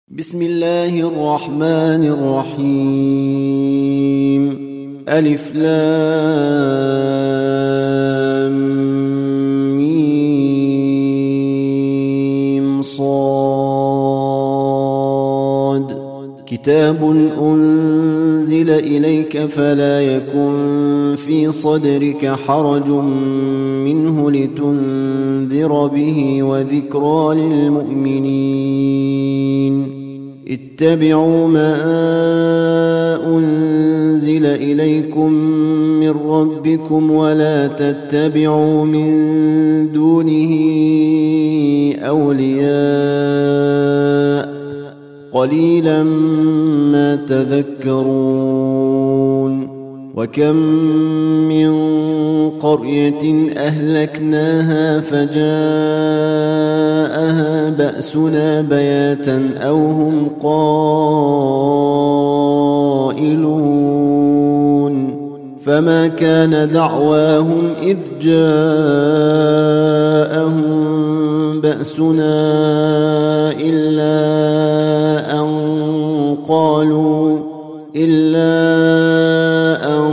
بسم الله الرحمن الرحيم. ألف لام ميم صاد. كتاب أنزل إليك فلا يكن في صدرك حرج منه لتنذر به وذكرى للمؤمنين. اتبعوا ما أنزل إليكم من ربكم ولا تتبعوا من دونه أولياء قليلا ما تذكرون. وكم من قرية أهلكناها فجاءها بأسنا بياتا أو هم قائلون. فما كان دعواهم إذ جاءهم بأسنا إلا أن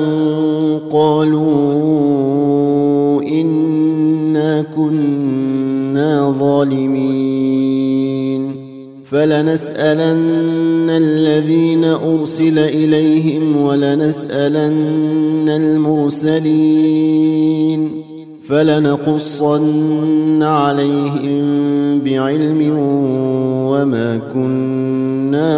قالوا إنا كنا ظالمين. فلنسألن الذين أرسل إليهم ولنسألن المرسلين فلنقصن عليهم بعلم وما كنا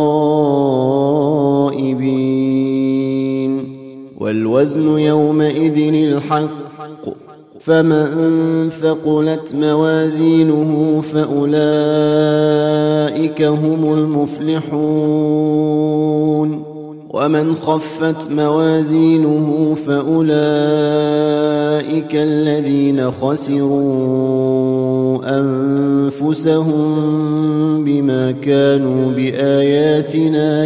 غائبين. والوزن يومئذ الحق، فمن ثقلت موازينه فأولئك هم المفلحون. ومن خفت موازينه فأولئك الذين خسروا أنفسهم بما كانوا بآياتنا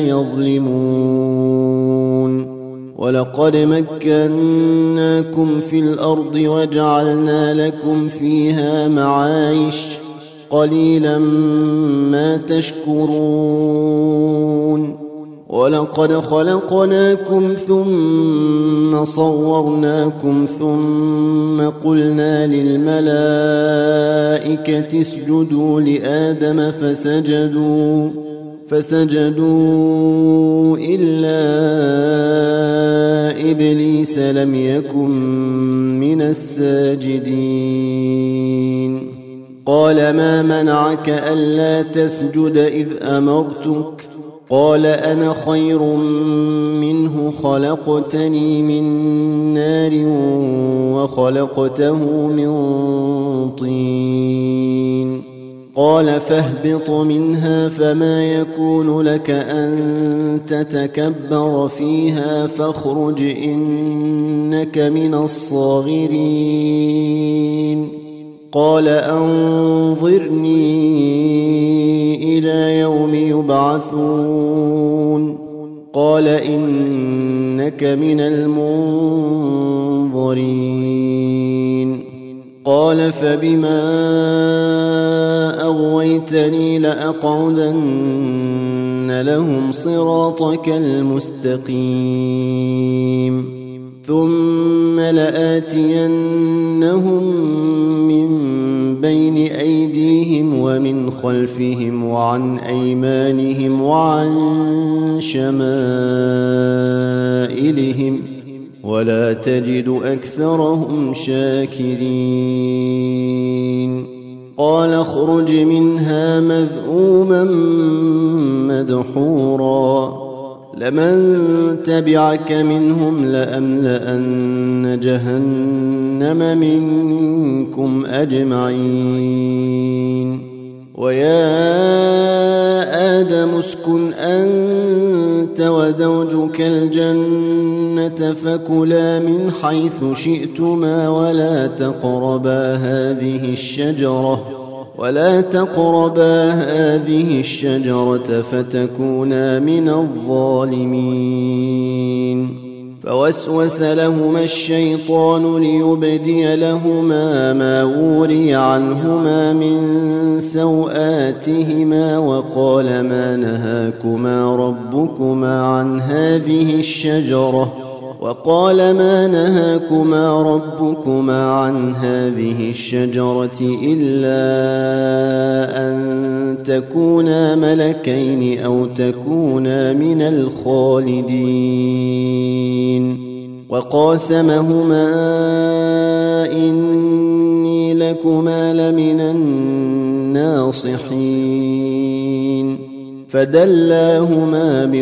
يظلمون. ولقد مكناكم في الأرض وجعلنا لكم فيها معايش قليلا ما تشكرون. ولقد خلقناكم ثم صورناكم ثم قلنا للملائكة اسجدوا لآدم فسجدوا إلا إبليس لم يكن من الساجدين. قال ما منعك ألا تسجد إذ أمرتك؟ قال أنا خير منه خلقتني من نار وخلقته من طين. قال فاهبط منها فما يكون لك أن تتكبر فيها فاخرج إنك من الصاغرين. قال أنظرني إلى يوم يبعثون. قال إنك من المنظرين. قال فبما أغويتني لأقعدن لهم صراطك المستقيم ثم لآتينهم من بين أيديهم ومن خلفهم وعن أيمانهم وعن شمائلهم ولا تجد أكثرهم شاكرين. قال اخرج منها مذءوما مدحورا لمن تبعك منهم لأملأن جهنم منكم أجمعين. ويا آدم اسكن أنت وزوجك الجنة فكلا من حيث شئتما ولا تقربا هذه الشجرة فتكونا من الظالمين. فوسوس لهما الشيطان ليبدي لهما ما وري عنهما من سوآتهما وقال ما نهاكما ربكما عن هذه الشجرة إلا أن تكونا ملكين أو تكونا من الخالدين وقاسمهما إني لكما لمن الناصحين فدلاهما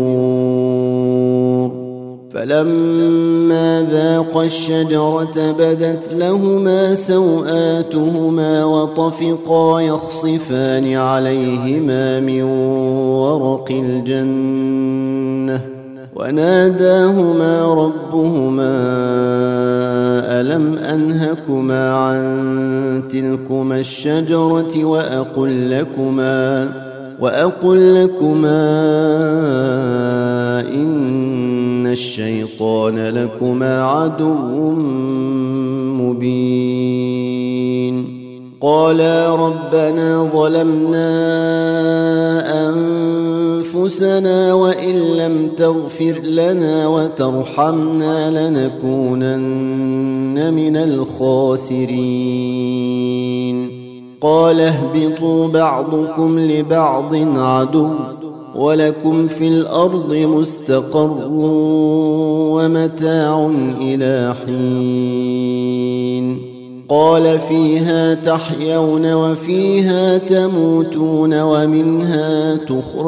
بغرور فلما ذاقا الشجرة بدت لهما سوآتهما وطفقا يخصفان عليهما من ورق الجنة وناداهما ربهما ألم أنهكما عن تلكما الشجرة وأقل لكما إن الشيطان لكما عدو مبين قالا ربنا ظلمنا أنفسنا وإن لم تغفر لنا وترحمنا لنكونن من الخاسرين قال اهبطوا بعضكم لبعض عدو ولكم في الأرض مستقر ومتاع إلى حين قال فيها تحيون وفيها تموتون ومنها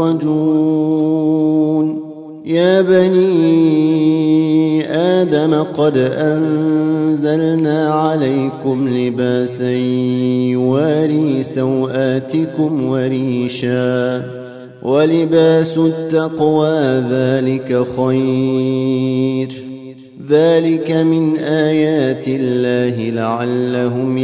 تخرجون يا بني آدم قد أنزلنا عليكم لباسا يواري سوآتكم وريشا ولباس التقوى ذلك خير ذلك من آيات الله لعلهم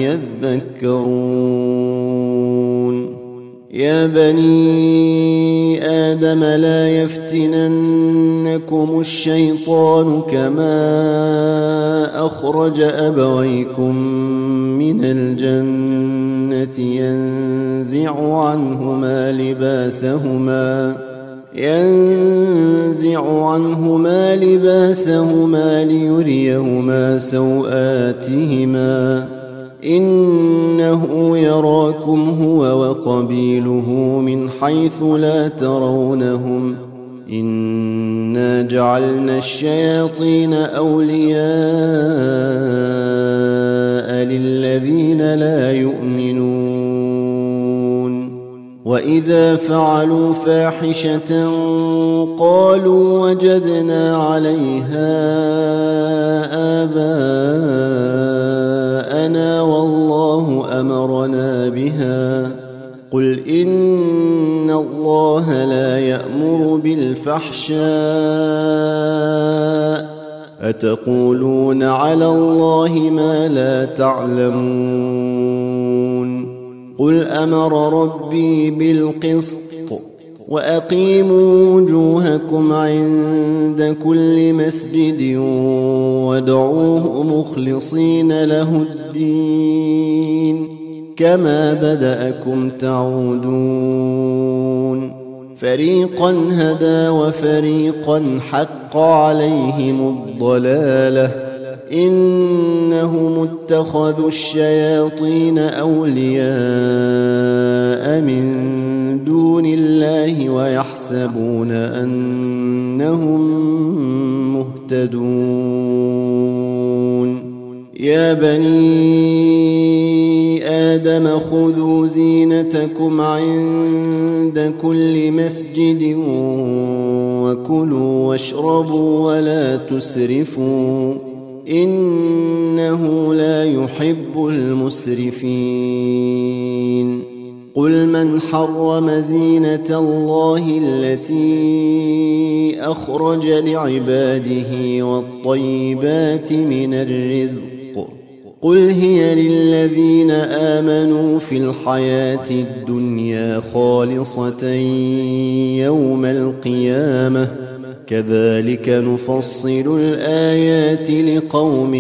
يذكرون يا بني آدم لا يفتننكم الشيطان كما أخرج أبويكم من الجنة ينزع عنهما لباسهما ليريهما سوآتهما إنه يراكم هو وقبيله من حيث لا ترونهم إنا جعلنا الشياطين أولياء للذين لا يؤمنون وإذا فعلوا فاحشة قالوا وجدنا عليها آباءنا والله أمرنا بها قل إن الله لا يأمر بالفحشاء أتقولون على الله ما لا تعلمون قل أمر ربي بالقسط وأقيموا وجوهكم عند كل مسجد وادعوه مخلصين له الدين كما بدأكم تعودون فريقا هدى وفريقا حق عليهم الضلالة إنهم اتخذوا الشياطين أولياء من دون الله ويحسبون أنهم مهتدون يا بني آدم خذوا زينتكم عند كل مسجد وكلوا واشربوا ولا تسرفوا إنه لا يحب المسرفين قل من حرم زينة الله التي أخرج لعباده والطيبات من الرزق قل هي للذين آمنوا في الحياة الدنيا خالصة يوم القيامة كذلك نفصل الآيات لقوم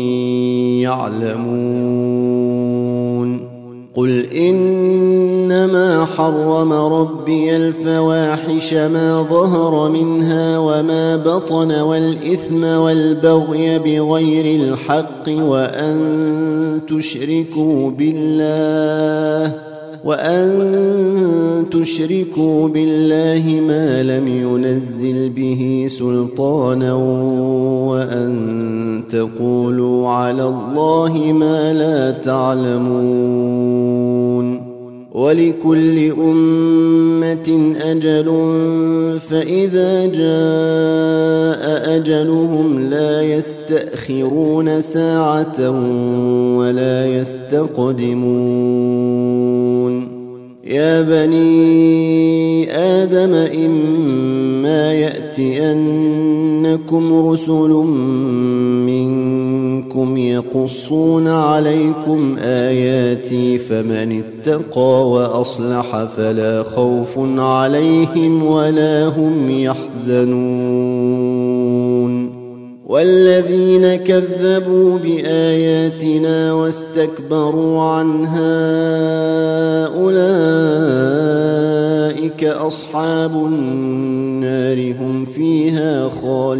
يعلمون قل إنما حرم ربي الفواحش ما ظهر منها وما بطن والإثم والبغي بغير الحق وأن تشركوا بالله ما لم ينزل به سلطانا وأن تقولوا على الله ما لا تعلمون ولكل أمة أجل فإذا جاء أجلهم لا يستأخرون ساعة ولا يستقدمون يا بني آدم إما يأتينكم رسل منكم يقصون عليكم آياتي فمن اتقى وأصلح فلا خوف عليهم ولا هم يحزنون والذين كذبوا بآياتنا واستكبروا عنها أولئك أصحاب النار هم فيها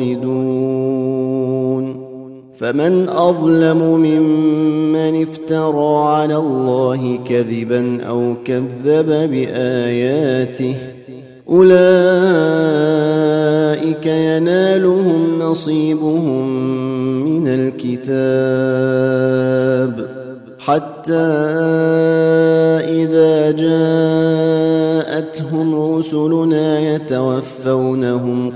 خالدون فمن أظلم ممن افترى على الله كذبا أو كذب بآياته أولئك ينالهم نصيبهم من الكتاب حتى إذا جاءتهم رسلنا يتوفونهم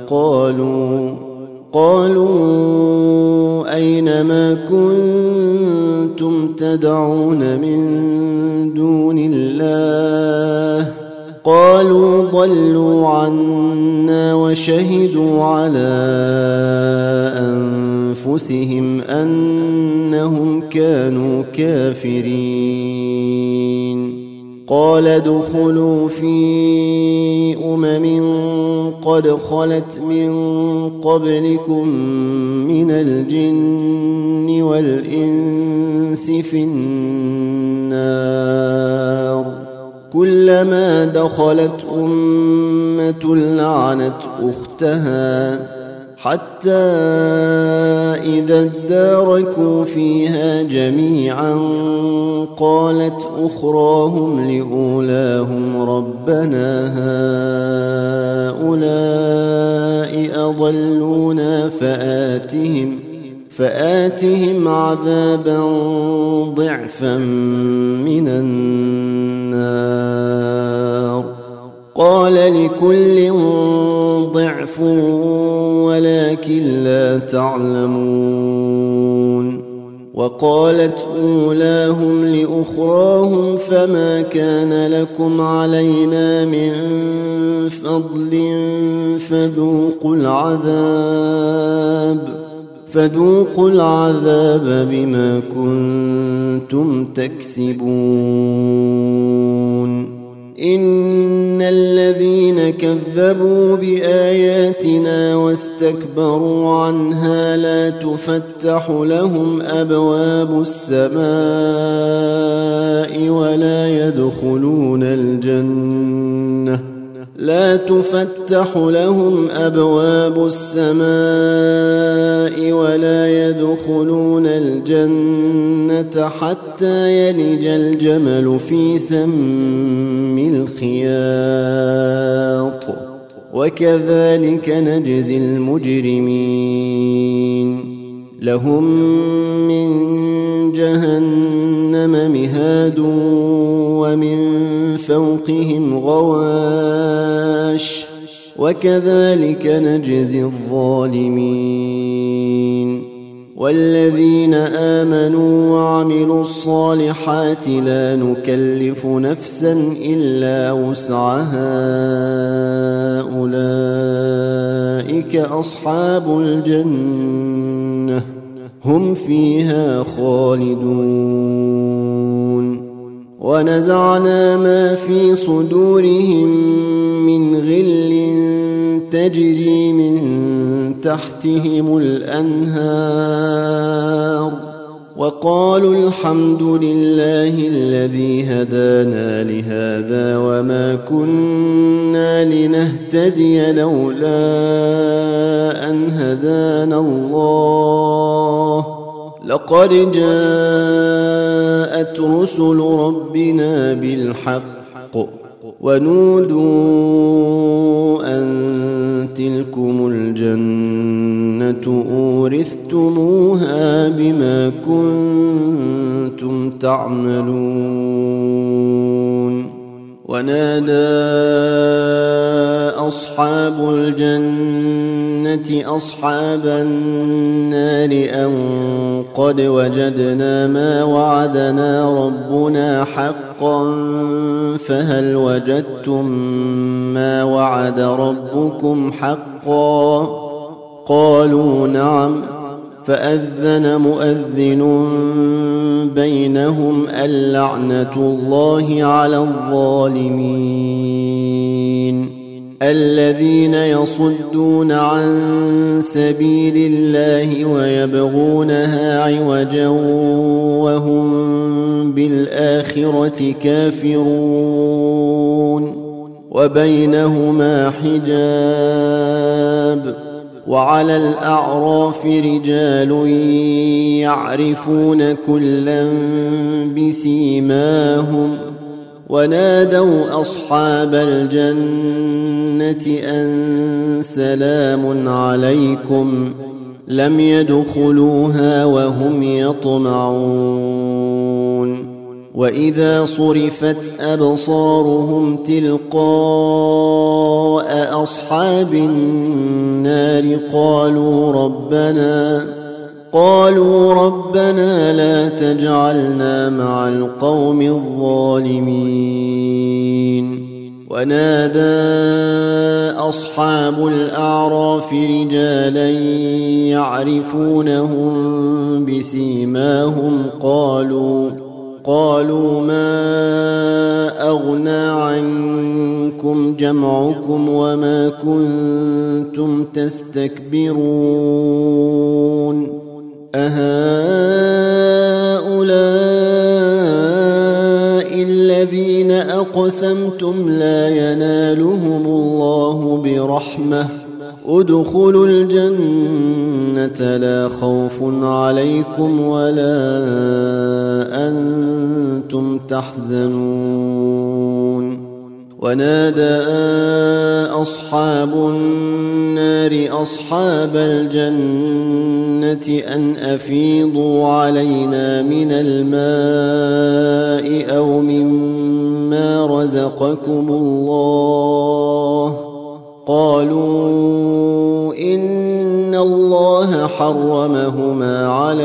قالوا أين ما كنتم تدعون من دون الله قالوا ضلوا عنا وشهدوا على أنفسهم أنهم كانوا كافرين قال ادخلوا في قد خلت من قبلكم من الجن والإنس في النار كلما دخلت أمة لعنت أختها حتى إذا اداركوا فيها جميعا قالت أخراهم لأولاهم ربنا هؤلاء أضلونا فآتهم عذابا ضعفا من النار قال لكل ضعف ولكن لا تعلمون وقالت أولاهم لأخراهم فما كان لكم علينا من فضل فذوقوا العذاب بما كنتم تكسبون إن الذين كذبوا بآياتنا واستكبروا عنها لا تفتح لهم أبواب السماء ولا يدخلون الجنة حتى يلج الجمل في سم الخياط وكذلك نجزي المجرمين لهم من جهنم مهاد ومن فوقهم غواش وكذلك نجزي الظالمين والذين آمنوا وعملوا الصالحات لا نكلف نفسا إلا وسعها أولئك أصحاب الجنة هم فيها خالدون ونزعنا ما في صدورهم من غل تجري من تحتهم الأنهار وقالوا الحمد لله الذي هدانا لهذا وما كنا لنهتدي لولا أن هدانا الله لقد جاءت رسل ربنا بالحق ونودوا أن تلكم الجنة أورثتموها بما كنتم تعملون ونادى أصحاب الجنة أصحاب النار أن قد وجدنا ما وعدنا ربنا حقا فهل وجدتم ما وعد ربكم حقا قالوا نعم فأذن مؤذن بينهم اللعنة الله على الظالمين الذين يصدون عن سبيل الله ويبغونها عوجا وهم بالآخرة كافرون وبينهما حجاب وعلى الأعراف رجال يعرفون كلا بسيماهم ونادوا أصحاب الجنة أن سلام عليكم لم يدخلوها وهم يطمعون وإذا صرفت أبصارهم تلقاء أصحاب النار قالوا ربنا لا تجعلنا مع القوم الظالمين ونادى أصحاب الأعراف رجالا يعرفونهم بسيماهم قالوا ما أغنى عنكم جمعكم وما كنتم تستكبرون أهؤلاء الذين أقسمتم لا ينالهم الله برحمة ادخلوا الجنة لا خوف عليكم ولا أنتم تحزنون ونادى أصحاب النار أصحاب الجنة أن أفيضوا علينا من الماء أو مما رزقكم الله قالوا إن الله حرمهما على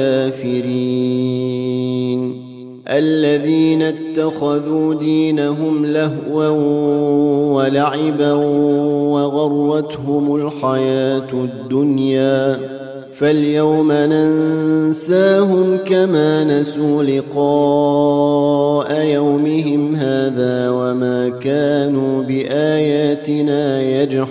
الكافرين الذين اتخذوا دينهم لهوا ولعبا وغرتهم الحياة الدنيا فاليوم ننساهم كما نسوا لقاء يومهم هذا وما كانوا بآياتنا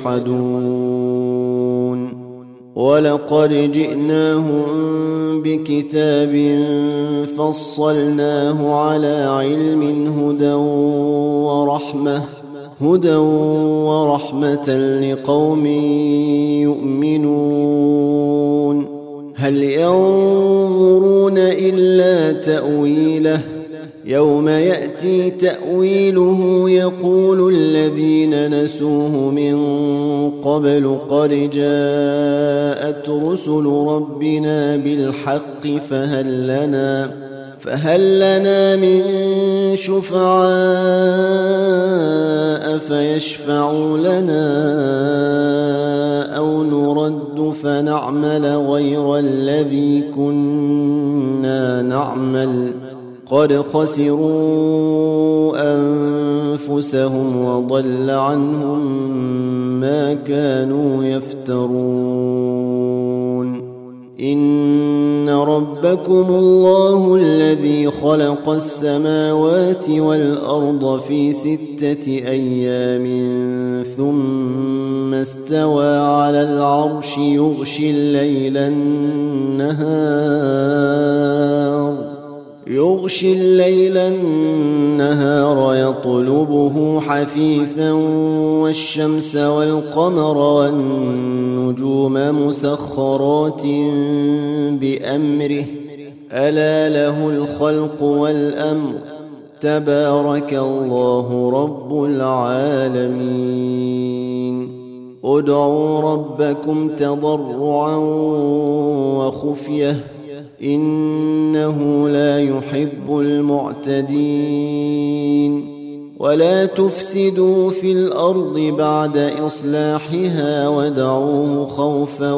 يجحدون ولقد جئناهم بكتاب فصلناه على علم هدى ورحمة لقوم يؤمنون هل ينظرون إلا تأويله يوم يأتي تأويله يقول الذين نسوه من قبل قد جاءت رسل ربنا بالحق فهل لنا من شفعاء فيشفعوا لنا أو نرد فنعمل غير الذي كنا نعمل قد خسروا أنفسهم وضل عنهم ما كانوا يفترون إن ربكم الله الذي خلق السماوات والأرض في 6 أيام ثم استوى على العرش يغشي الليل النهار يطلبه حثيثا والشمس والقمر والنجوم مسخرات بأمره ألا له الخلق والأمر تبارك الله رب العالمين ادعوا ربكم تضرعا وخفية إنه لا يحب المعتدين ولا تفسدوا في الأرض بعد إصلاحها وادعوه خوفا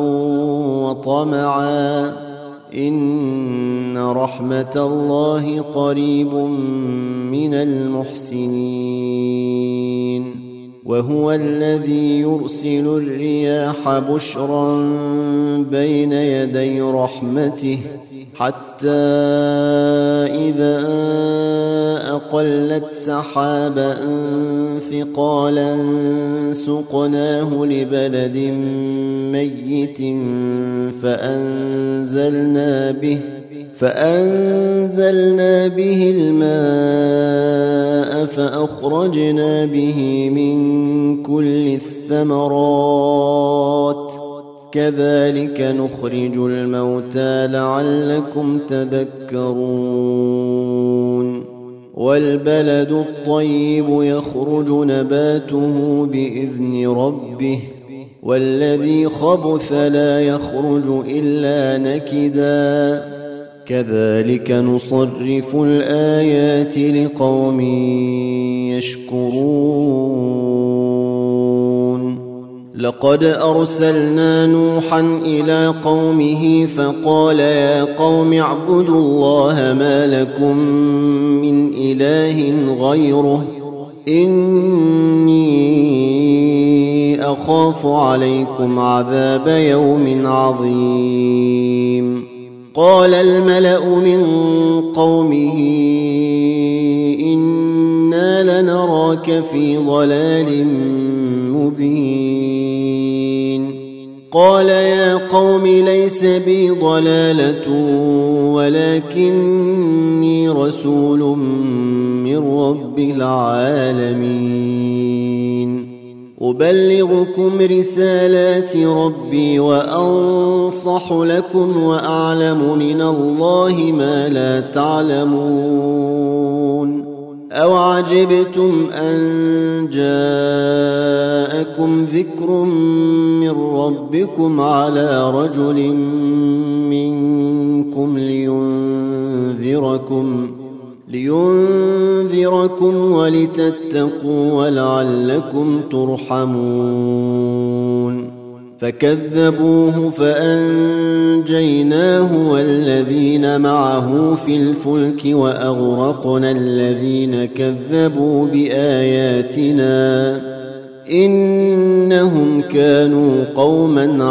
وطمعا إن رحمة الله قريب من المحسنين وهو الذي يرسل الرياح بشرا بين يدي رحمته حتى إذا أقلت سحابا ثقالا سقناه لبلد ميت فأنزلنا به الماء فأخرجنا به من كل الثمرات كذلك نخرج الموتى لعلكم تذكرون والبلد الطيب يخرج نباته بإذن ربه والذي خبث لا يخرج إلا نكدا كذلك نصرف الآيات لقوم يشكرون لقد أرسلنا نوحا إلى قومه فقال يا قوم اعبدوا الله ما لكم من إله غيره إني أخاف عليكم عذاب يوم عظيم قال الملأ من قومه إنا لنراك في ضلال مبين قال يا قوم ليس بي ضلالة ولكني رسول من رب العالمين أبلغكم رسالات ربي وأنصح لكم وأعلم من الله ما لا تعلمون أوعجبتم أن جاءكم ذكر من ربكم على رجل منكم لينذركم ولتتقوا ولعلكم ترحمون فكذبوه فأنجيناه والذين معه في الفلك وأغرقنا الذين كذبوا بآياتنا إنهم كانوا قوما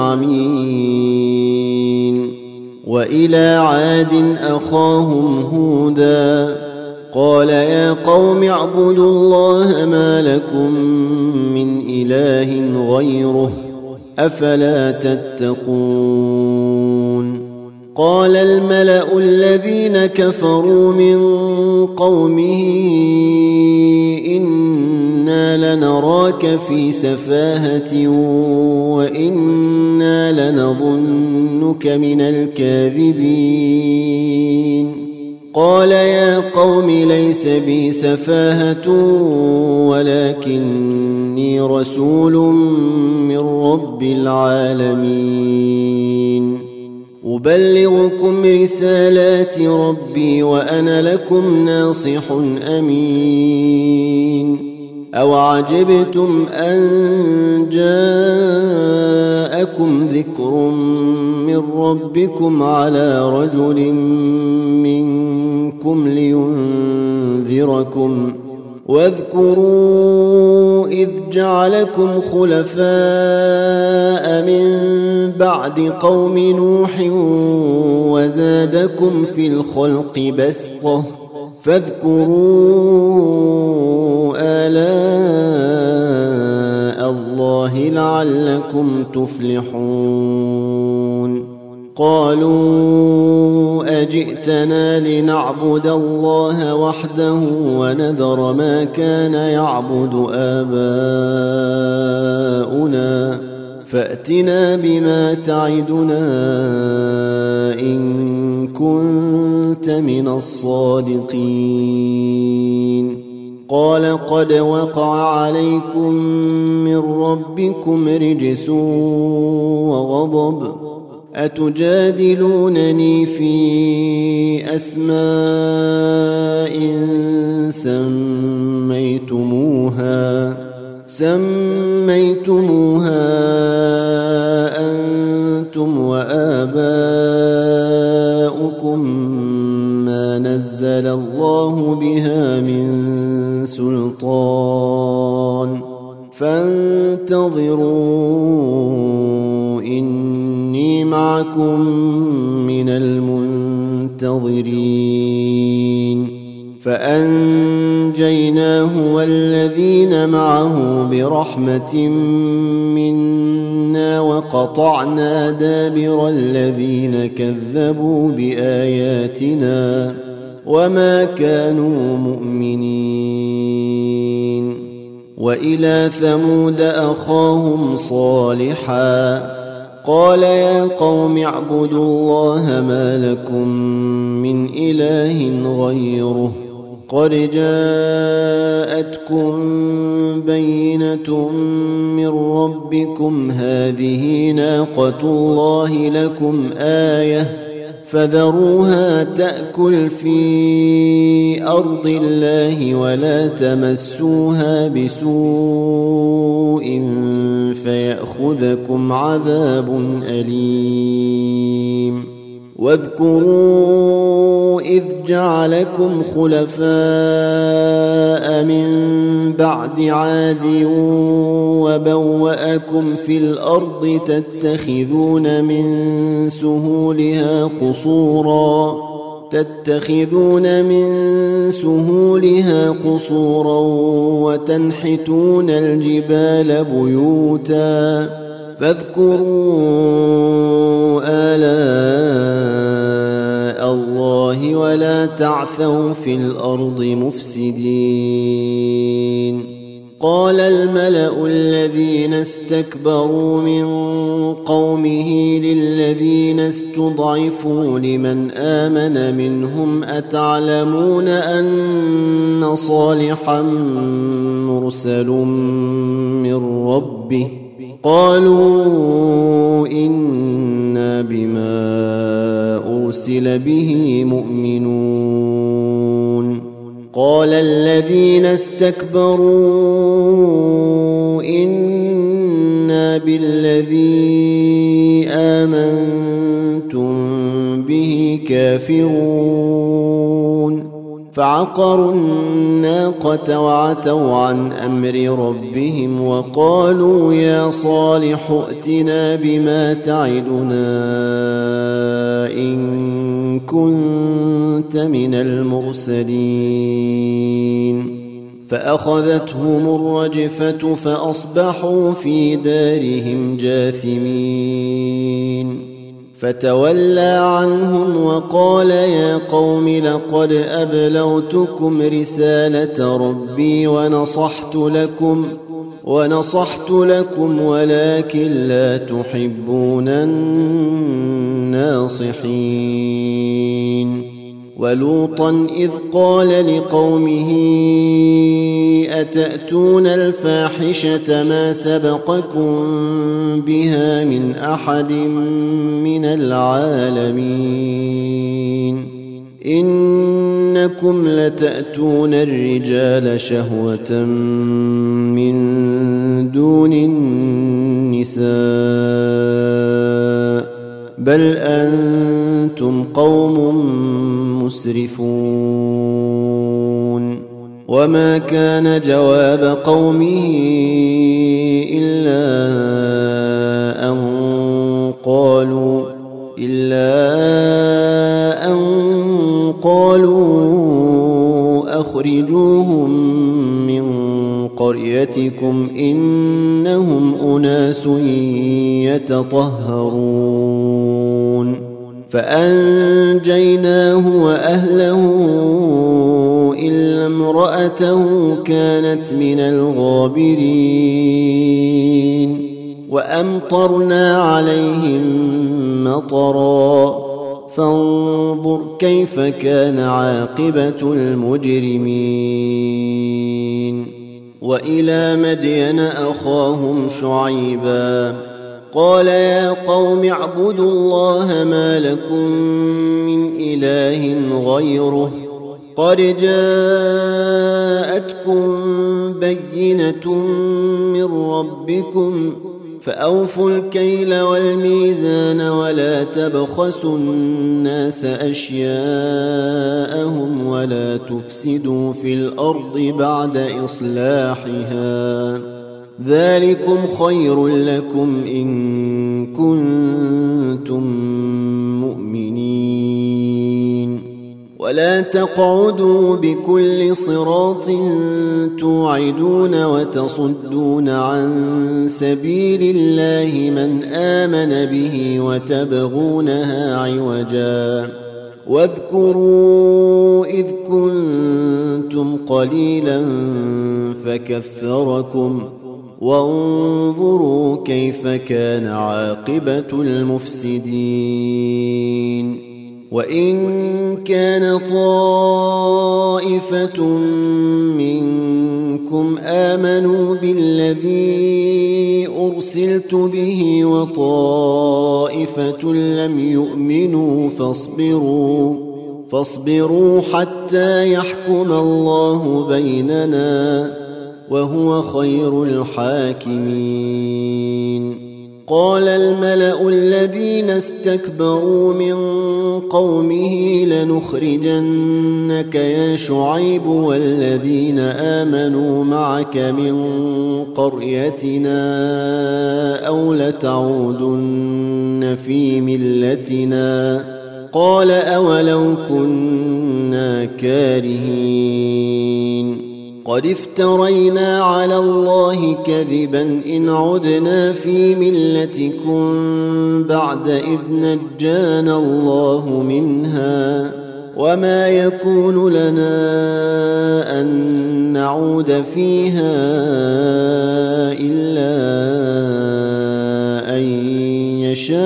عمين وإلى عاد أخاهم هودا قال يا قوم اعبدوا الله ما لكم من إله غيره أفلا تتقون قال الملأ الذين كفروا من قومه إنا لنراك في سفاهة وإنا لنظنك من الكاذبين قال يا قوم ليس بي سفاهة ولكني رسول من رب العالمين أبلغكم رسالات ربي وأنا لكم ناصح أمين أوعجبتم أن جاءكم ذكر من ربكم على رجل منكم لينذركم واذكروا إذ جعلكم خلفاء من بعد قوم نوح وزادكم في الخلق بسطة فاذكروا آلاء الله الله لعلكم تفلحون قالوا أجئتنا لنعبد الله وحده ونذر ما كان يعبد آباؤنا فأتنا بما تعدنا إن كنت من الصادقين قال قد وقع عليكم من ربكم رجس وغضب أتجادلونني في أسماء سميتموها أنتم وآباؤكم ما نزل الله بها من سلطان فانتظروا إني معكم من المنتظرين فأنجيناه والذين معه برحمة منا وقطعنا دابر الذين كذبوا بآياتنا وما كانوا مؤمنين وإلى ثمود أخاهم صالحا قال يا قوم اعبدوا الله ما لكم من إله غيره قد جاءتكم بينة من ربكم هذه ناقة الله لكم آية فذروها تأكل في أرض الله ولا تمسوها بسوء فيأخذكم عذاب أليم واذكروا إذ جعلكم خلفاء من بعد عاد وبوأكم في الأرض تتخذون من سهولها قصورا وتنحتون الجبال بيوتا فاذكروا آلاء الله ولا تعثوا في الأرض مفسدين قال الملأ الذين استكبروا من قومه للذين استضعفوا لمن آمن منهم أتعلمون أن صالحا مرسل من ربه قالوا إنا بما أرسل به مؤمنون قال الذين استكبروا إنا بالذي آمنتم به كافرون فعقروا الناقة وعتوا عن أمر ربهم وقالوا يا صالح ائتنا بما تعدنا إن كنت من المرسلين فأخذتهم الرجفة فأصبحوا في دارهم جاثمين فتولى عنهم وقال يا قوم لقد أبلغتكم رسالة ربي ونصحت لكم ولكن لا تحبون الناصحين ولوطا إذ قال لقومه أتأتون الفاحشة ما سبقكم بها من أحد من العالمين إنكم لتأتون الرجال شهوة من دون النساء بل أنتم قوم مسرفون وما كان جواب قومه إلا أن قالوا أخرجوهم من قريتكم إنهم إنهم أناس يتطهرون فأنجيناه وأهله إلا امرأته كانت من الغابرين وأمطرنا عليهم مطرا فانظر كيف كان عاقبة المجرمين وإلى مدين أخاهم شعيبا قال يا قوم اعبدوا الله ما لكم من إله غيره قد جاءتكم بينة من ربكم فأوفوا الكيل والميزان ولا تبخسوا الناس أشياءهم ولا تفسدوا في الأرض بعد إصلاحها ذلكم خير لكم إن كنتم مؤمنين ولا تقعدوا بكل صراط توعدون وتصدون عن سبيل الله من آمن به وتبغونها عوجا واذكروا إذ كنتم قليلا فكثركم وانظروا كيف كان عاقبة المفسدين وإن كان طائفة منكم آمنوا بالذي أرسلت به وطائفة لم يؤمنوا فاصبروا حتى يحكم الله بيننا وهو خير الحاكمين قال الملأ الذين استكبروا من قومه لنخرجنك يا شعيب والذين آمنوا معك من قريتنا أو لتعودن في ملتنا قال أولو كنا كارهين قد افترينا على الله كذبا إن عدنا في ملتكم بعد إذ نجانا الله منها وما يكون لنا أن نعود فيها إلا أن يشاء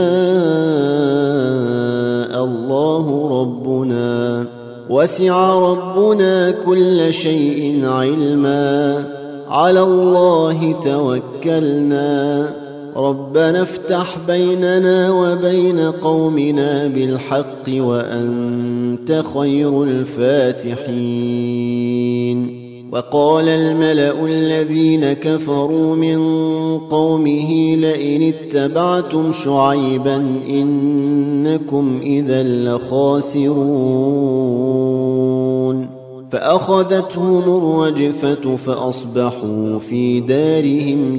الله ربنا وسع ربنا كل شيء علما على الله توكلنا ربنا افتح بيننا وبين قومنا بالحق وأنت خير الفاتحين وقال الملأ الذين كفروا من قومه لئن اتبعتم شعيبا إنكم إذا لخاسرون فأخذتهم الرجفة فأصبحوا في دارهم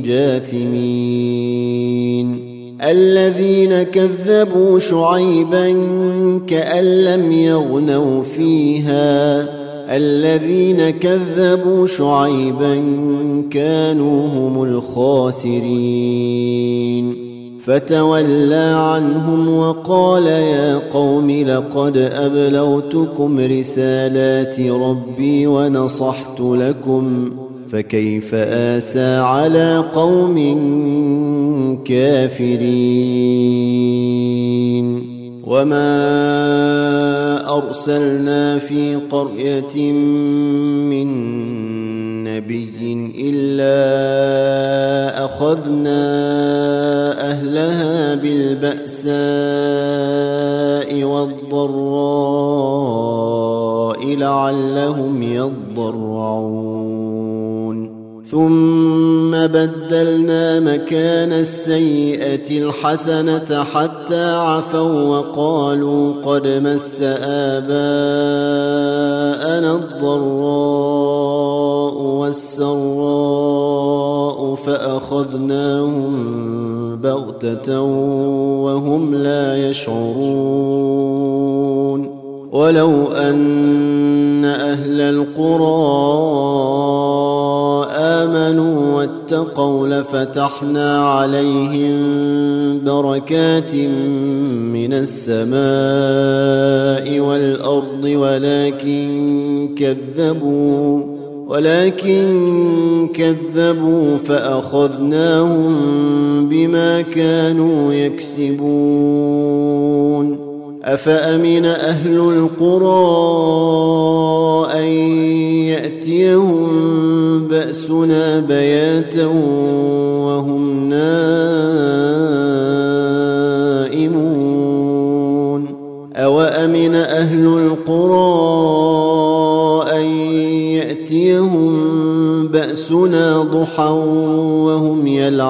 جاثمين الذين كذبوا شعيبا كأن لم يغنوا فيها الذين كذبوا شعيبا كانوا هم الخاسرين فتولى عنهم وقال يا قوم لقد أبلغتكم رسالات ربي ونصحت لكم فكيف آسى على قوم كافرين وما أرسلنا في قرية من نبي إلا أخذنا أهلها بالبأساء والضراء لعلهم يضرعون ثم بدلنا مكان السيئة الحسنة حتى عفوا وقالوا قد مس آباءنا الضراء والسراء فأخذناهم بغتة وهم لا يشعرون ولو أن أهل القرى آمنوا واتقوا لفتحنا عليهم بركات من السماء والأرض ولكن كذبوا فأخذناهم بما كانوا يكسبون. أفأمن أهل القرى أن يأتيهم بأسنا بياتا وهم نائمون أوأمن أهل القرى أن يأتيهم بأسنا ضحى وهم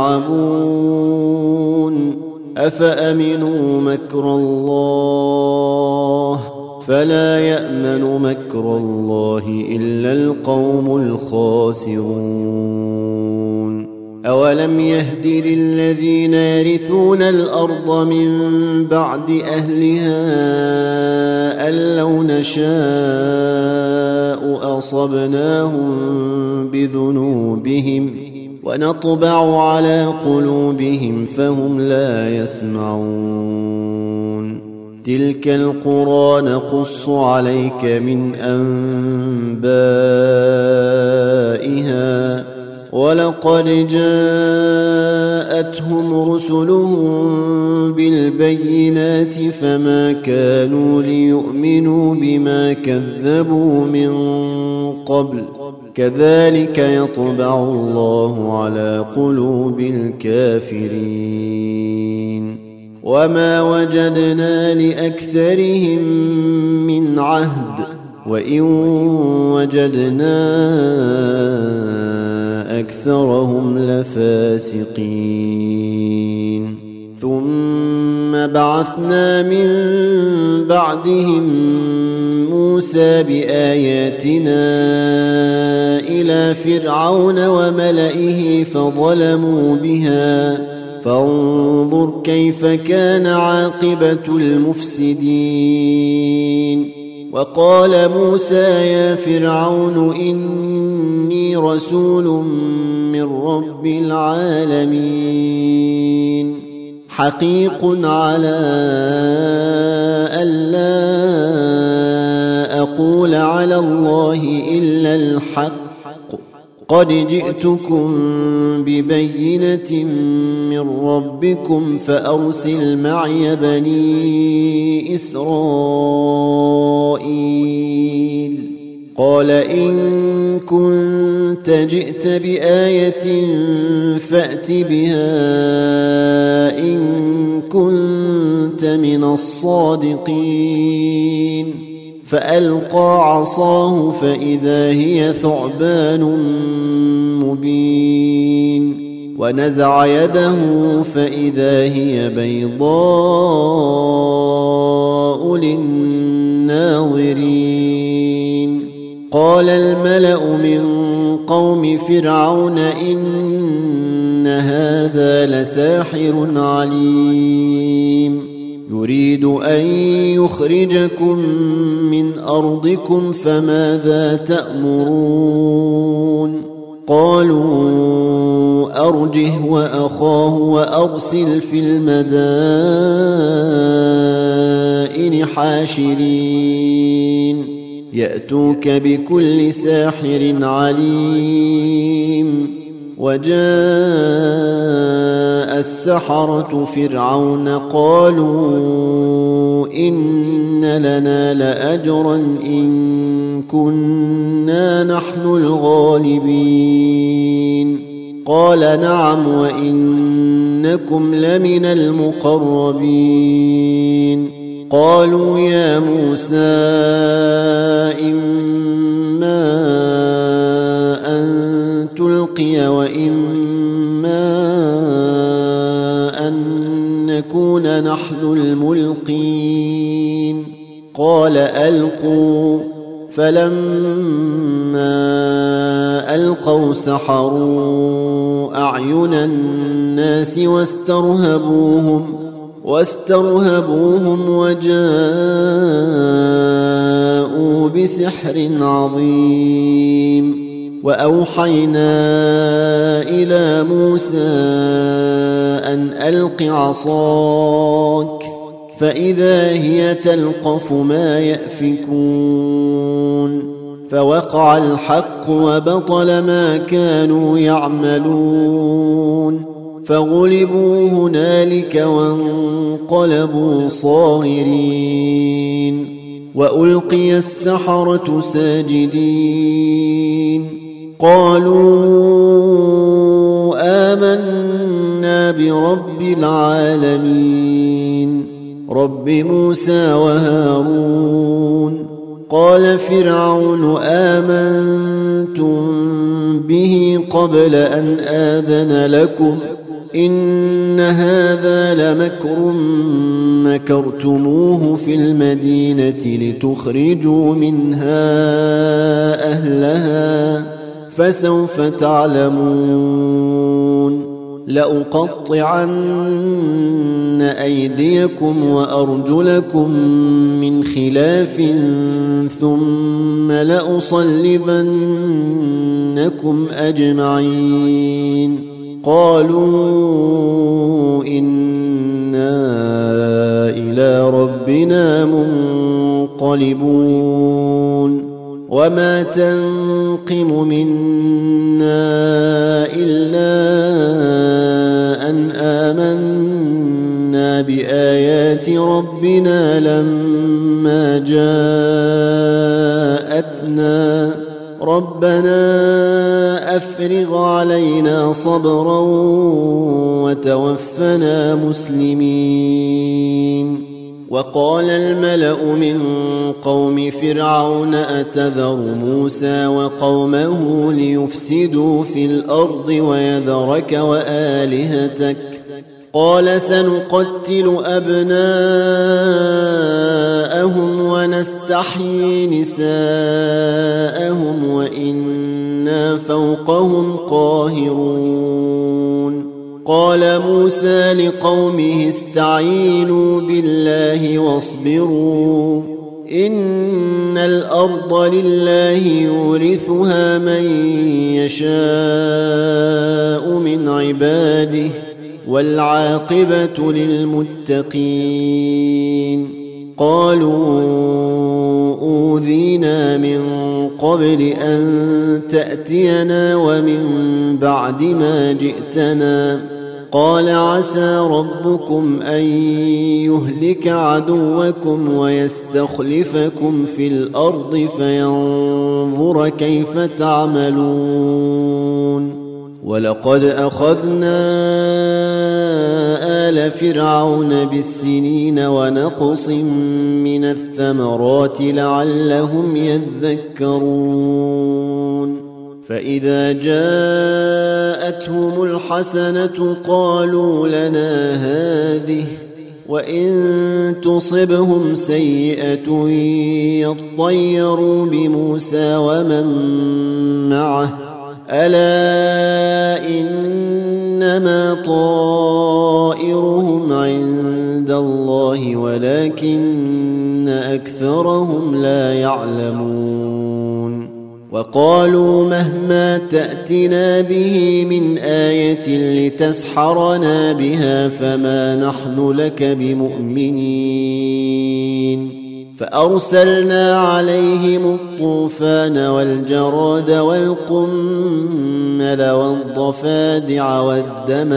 يلعبون أفأمنوا مكر الله فلا يأمن مكر الله إلا القوم الخاسرون. أولم يهد للذين يرثون الأرض من بعد أهلها أن لو نشاء أصبناهم بذنوبهم ونطبع على قلوبهم فهم لا يسمعون. تلك القرى نقص عليك من أنبائها ولقد جاءتهم رسلهم بالبينات فما كانوا ليؤمنوا بما كذبوا من قبل كذلك يطبع الله على قلوب الكافرين. وما وجدنا لأكثرهم من عهد وإن وجدنا أكثرهم لفاسقين. ثم بعثنا من بعدهم موسى بآياتنا إلى فرعون وملئه فظلموا بها فانظر كيف كان عاقبة المفسدين. وقال موسى يا فرعون إني رسول من رب العالمين حقيق على ألا أقول على الله إلا الحق قد جئتكم ببينة من ربكم فأرسل معي بني إسرائيل. قال إن كنت جئت بآية فأت بها إن كنت من الصادقين. فألقى عصاه فإذا هي ثعبان مبين ونزع يده فإذا هي بيضاء للناظرين. قال الملأ من قوم فرعون إن هذا لساحر عليم يريد أن يخرجكم من أرضكم فماذا تأمرون. قالوا أرجه وأخاه وأرسل في المدائن حاشرين يأتوك بكل ساحر عليم. وجاء السحرة فرعون قالوا إن لنا لأجرا إن كنا نحن الغالبين. قال نعم وإنكم لمن المقربين. قالوا يا موسى إما أن تلقي وإما أن نكون نحن الملقين. قال ألقوا فلما ألقوا سحروا أعين الناس واسترهبوهم وجاءوا بسحر عظيم. وأوحينا إلى موسى أن ألق عصاك فإذا هي تلقف ما يأفكون فوقع الحق وبطل ما كانوا يعملون فغلبوا هنالك وانقلبوا صاغرين وألقي السحرة ساجدين قالوا آمنا برب العالمين رب موسى وهارون قال فرعون آمنتم به قبل أن آذن لكم إن هذا لمكر مكرتموه في المدينة لتخرجوا منها أهلها فسوف تعلمون لأقطعن أيديكم وأرجلكم من خلاف ثم لأصلبنكم أجمعين قالوا إنا إلى ربنا منقلبون وما تنقم منا إلا أن آمنا بآيات ربنا لما جاءتنا ربنا أفرغ علينا صبرا وتوفنا مسلمين وقال الملأ من قوم فرعون أتذر موسى وقومه ليفسدوا في الأرض ويذرك وآلهتك قال سنقتل أبناءهم ونستحيي نساءهم وإنا فوقهم قاهرون قال موسى لقومه استعينوا بالله واصبروا إن الأرض لله يورثها من يشاء من عباده والعاقبة للمتقين قالوا أوذينا من قبل أن تأتينا ومن بعد ما جئتنا قال عسى ربكم أن يهلك عدوكم ويستخلفكم في الأرض فينظر كيف تعملون ولقد أخذنا آل فرعون بالسنين ونقص من الثمرات لعلهم يذكرون فإذا جاءتهم الحسنة قالوا لنا هذه وإن تصبهم سيئة يطيروا بموسى ومن معه ألا إنما طائرهم عند الله ولكن أكثرهم لا يعلمون وقالوا مهما تأتنا به من آية لتسحرنا بها فما نحن لك بمؤمنين فأرسلنا عليهم الطوفان والجراد والقمل والضفادع والدم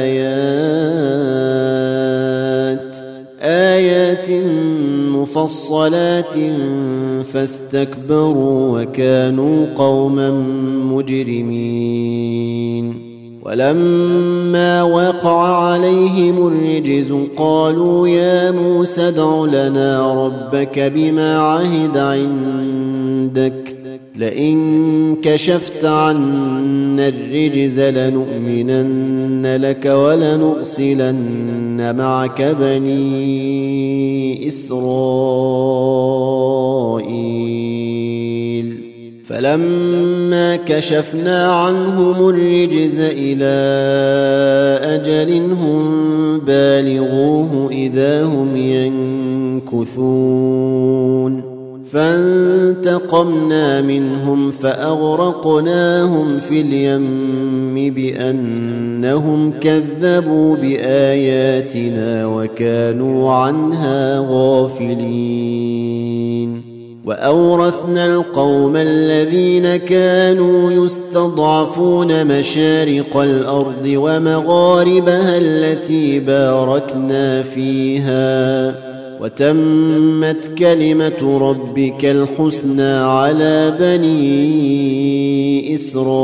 آيات مفصلات فاستكبروا وكانوا قوما مجرمين ولما وقع عليهم الرجز قالوا يا موسى ادع لنا ربك بما عهد عندك لئن كشفت عنا الرجز لنؤمنن لك ولنرسلن معك بني إسرائيل فلما كشفنا عنهم الرجز إلى أجل هم بالغوه إذا هم ينكثون فانتقمنا منهم فأغرقناهم في اليم بأنهم كذبوا بآياتنا وكانوا عنها غافلين. وأورثنا القوم الذين كانوا يستضعفون مشارق الأرض ومغاربها التي باركنا فيها، وتمت كلمة ربك الحسنى على بني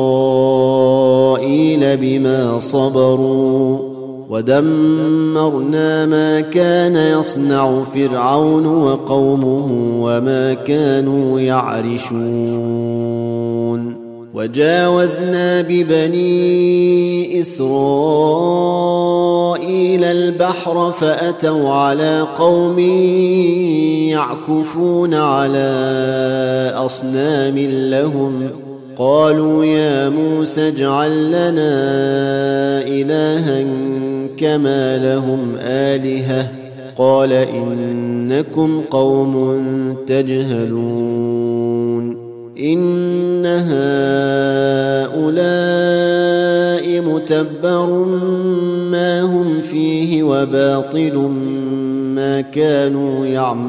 إسرائيل بما صبروا، ودمرنا ما كان يصنع فرعون وقومه وما كانوا يعرشون. وجاوزنا ببني إسرائيل البحر فأتوا على قوم يعكفون على أصنام لهم، قالوا يا موسى اجعل لنا إلها كما لهم آلهة، قال إنكم قوم تجهلون. إن هؤلاء متبر ما هم فيه وباطل ما كانوا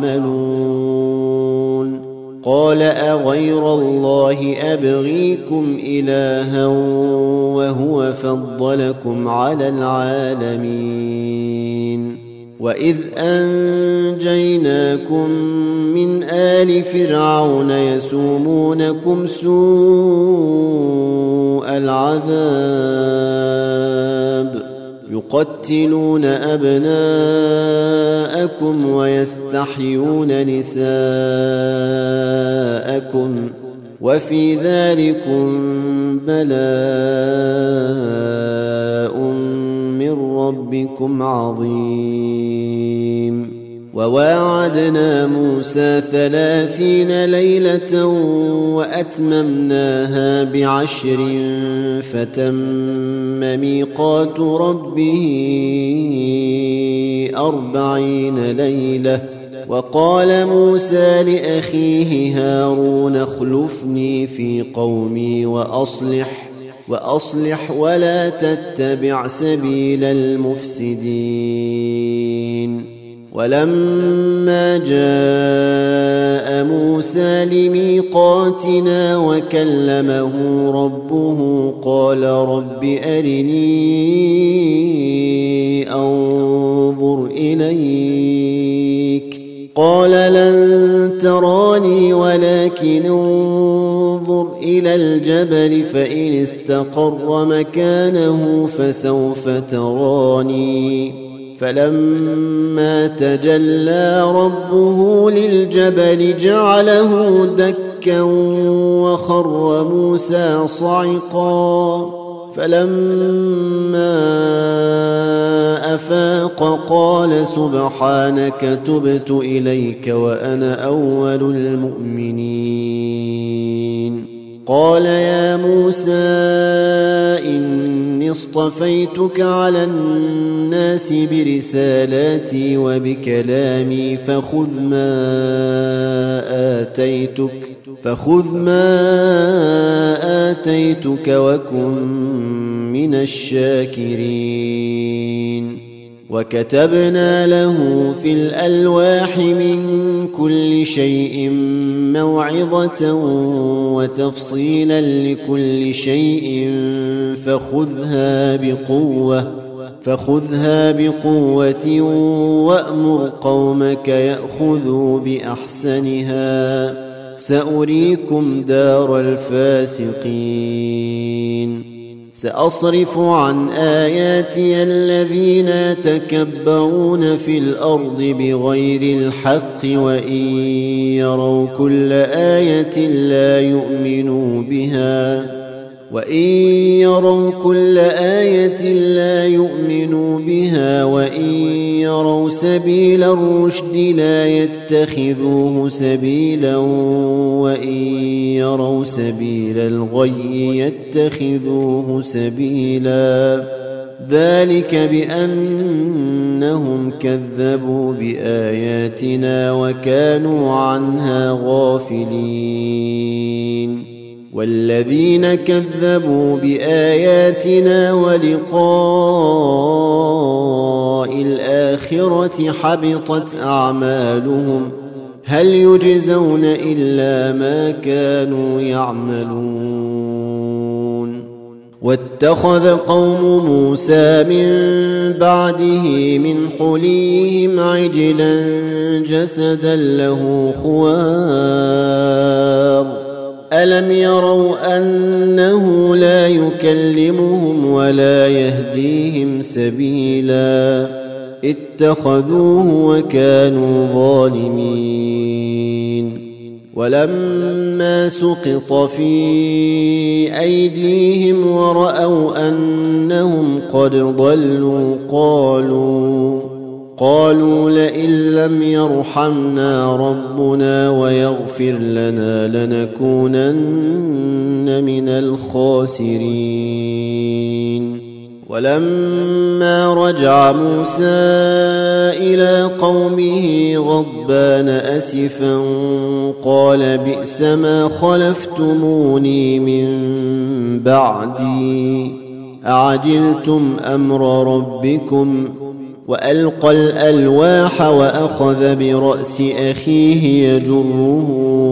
يعملون. قال أغير الله أبغيكم إلها وهو فضلكم على العالمين. وإذ أنجيناكم من آل فرعون يسومونكم سوء العذاب يقتلون أبناءكم ويستحيون نساءكم وفي ذلكم بلاء من ربكم عظيم. وواعدنا موسى 30 ليلة وأتممناها ب10 فتم ميقات ربه 40 ليلة. وقال موسى لأخيه هارون اخلفني في قومي وأصلح ولا تتبع سبيل المفسدين. ولما جاء موسى لميقاتنا وكلمه ربه قال رب أرني أنظر إليك، قال لن تراني ولكن انظر إلى الجبل فإن استقر مكانه فسوف تراني. فلما تجلى ربه للجبل جعله دكا وخر موسى صعقا. فلما أفاق قال سبحانك تبت إليك وأنا أول المؤمنين. قال يا موسى إني اصطفيتك على الناس برسالاتي وبكلامي فخذ ما آتيتك وكن من الشاكرين. وكتبنا له في الألواح من كل شيء موعظة وتفصيلا لكل شيء فخذها بقوة وأمر قومك يأخذوا بأحسنها سأريكم دار الفاسقين. سأصرف عن آياتي الذين يتكبرون في الأرض بغير الحق وإن يروا كل آية لا يؤمنوا بها وإن يروا سبيل الرشد لا يتخذوه سبيلا وإن يروا سبيل الغي يتخذوه سبيلا. ذلك بأنهم كذبوا بآياتنا وكانوا عنها غافلين والذين كذبوا بآياتنا ولقاء الآخرة حبطت أعمالهم هل يجزون إلا ما كانوا يعملون واتخذ قوم موسى من بعده من حليهم عجلا جسدا له خوار ألم يروا أنه لا يكلمهم ولا يهديهم سبيلا اتخذوه وكانوا ظالمين ولما سقط في أيديهم ورأوا أنهم قد ضلوا قالوا لئن لم يرحمنا ربنا ويغفر لنا لنكونن من الخاسرين ولما رجع موسى إلى قومه غضبان أسفا قال بئس ما خلفتموني من بعدي أعجلتم أمر ربكم وألقى الألواح وأخذ برأس أخيه يجره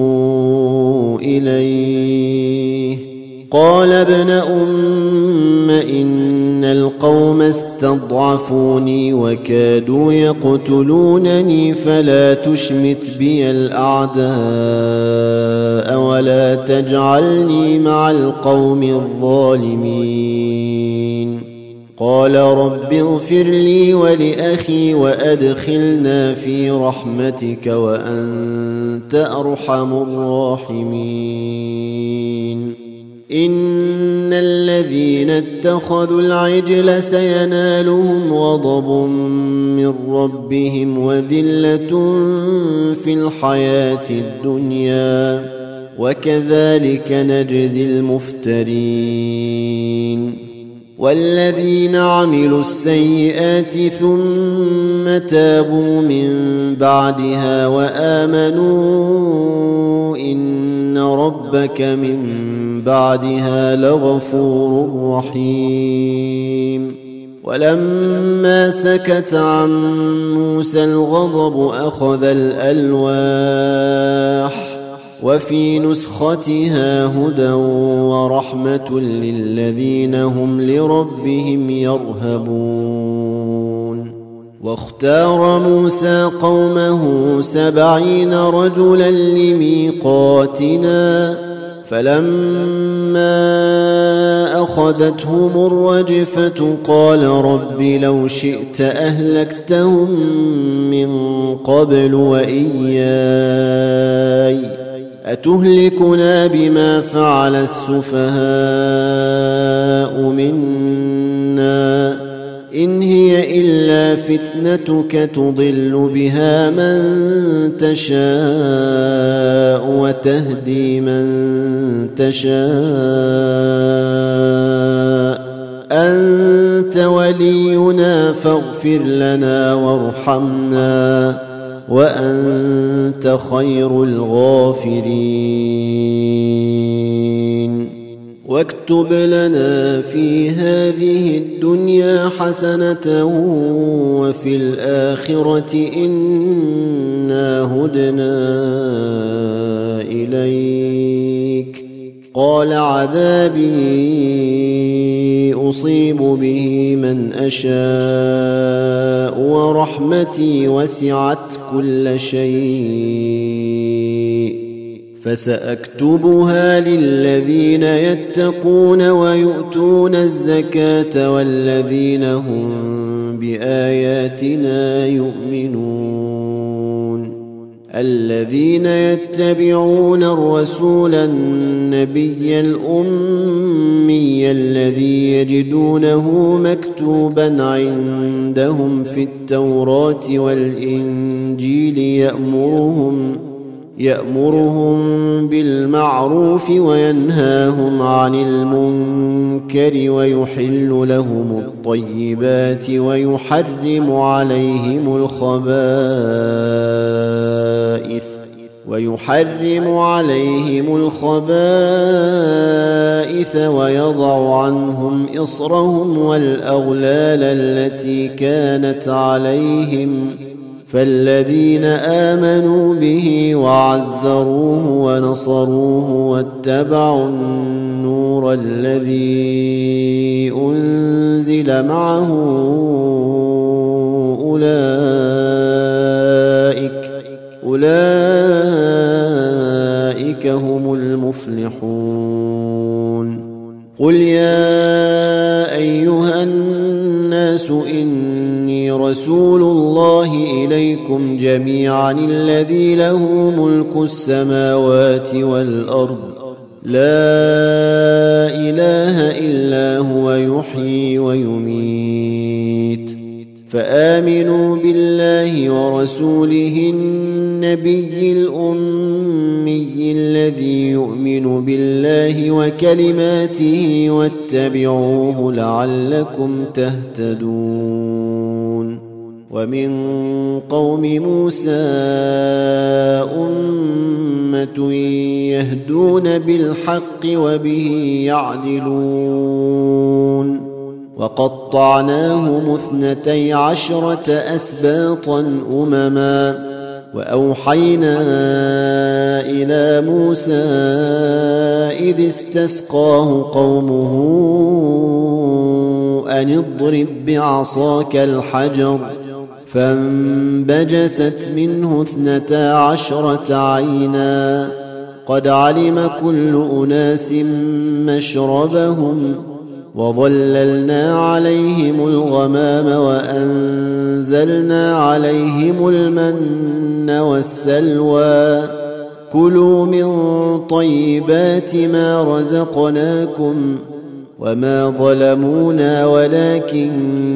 إليه قال ابن أم إن القوم استضعفوني وكادوا يقتلونني فلا تشمت بي الأعداء ولا تجعلني مع القوم الظالمين قال رب اغفر لي ولأخي وأدخلنا في رحمتك وأنت أرحم الراحمين إن الذين اتخذوا العجل سينالهم غضب من ربهم وذلة في الحياة الدنيا وكذلك نجزي المفترين والذين عملوا السيئات ثم تابوا من بعدها وآمنوا إن ربك من بعدها لغفور رحيم ولما سكت عن موسى الغضب أخذ الألواح وفي نسختها هدى ورحمة للذين هم لربهم يرهبون واختار موسى قومه 70 رجلا لميقاتنا فلما أخذتهم الرجفة قال رب لو شئت أهلكتهم من قبل وإياي أتهلكنا بما فعل السفهاء منا إن هي إلا فتنتك تضل بها من تشاء وتهدي من تشاء أنت ولينا فاغفر لنا وارحمنا وأنت خير الغافرين واكتب لنا في هذه الدنيا حسنة وفي الآخرة إنا هدنا إليك قال عذابي أصيب به من أشاء ورحمتي وسعت كل شيء فسأكتبها للذين يتقون ويؤتون الزكاة والذين هم بآياتنا يؤمنون الذين يتبعون الرسول النبي الأمي الذي يجدونه مكتوبا عندهم في التوراة والإنجيل يأمرهم بالمعروف وينهاهم عن المنكر ويحل لهم الطيبات ويحرم عليهم الخبائث ويضع عنهم إصرهم والأغلال التي كانت عليهم فالذين آمنوا به وعزروه ونصروه واتبعوا النور الذي أنزل معه أولئك هم المفلحون. قل يا أيها الناس إني رسول الله إليكم جميعا الذي له ملك السماوات والأرض لا إله إلا هو يحيي ويميت فآمنوا بالله ورسوله النبي الأمي الذي يؤمن بالله وكلماته واتبعوه لعلكم تهتدون. ومن قوم موسى أمة يهدون بالحق وبه يعدلون وقطعناهم 12 أسباطا أمما وأوحينا إلى موسى إذ استسقاه قومه أن اضرب بعصاك الحجر فانبجست منه 12 عينا قد علم كل أناس مشربهم وظللنا عليهم الغمام وأنزلنا عليهم المن والسلوى كلوا من طيبات ما رزقناكم وما ظلمونا ولكن